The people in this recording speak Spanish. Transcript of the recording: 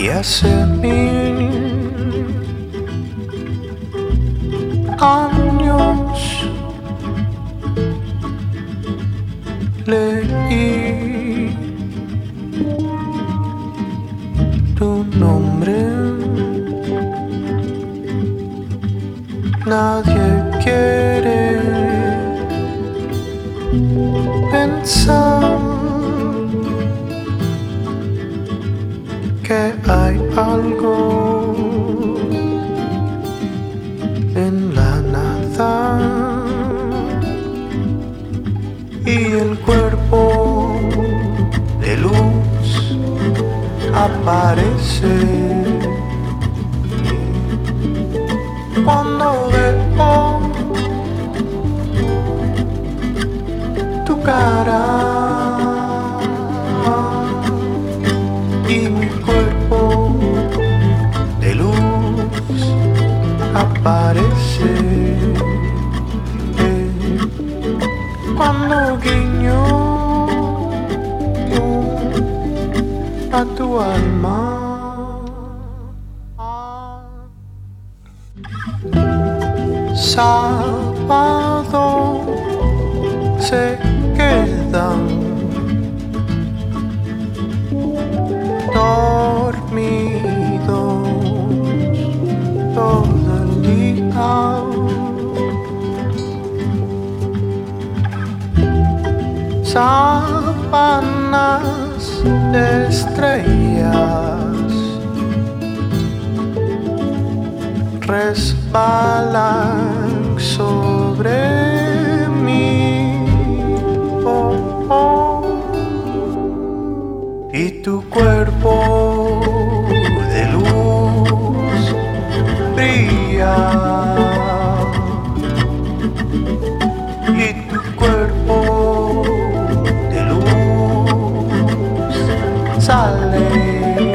y hace 1000 años leí tu nombre. Nadie quiere pensar que hay algo en la nada y el cuerpo de luz aparece cuando veo tu cara y mi cuerpo de luz aparece cuando guiño a tu alma. Sábado se quedan dormidos todo el día. Sábanas de estrellas resbalan sobre mí, oh, oh. Y tu cuerpo de luz brilla y tu cuerpo de luz sale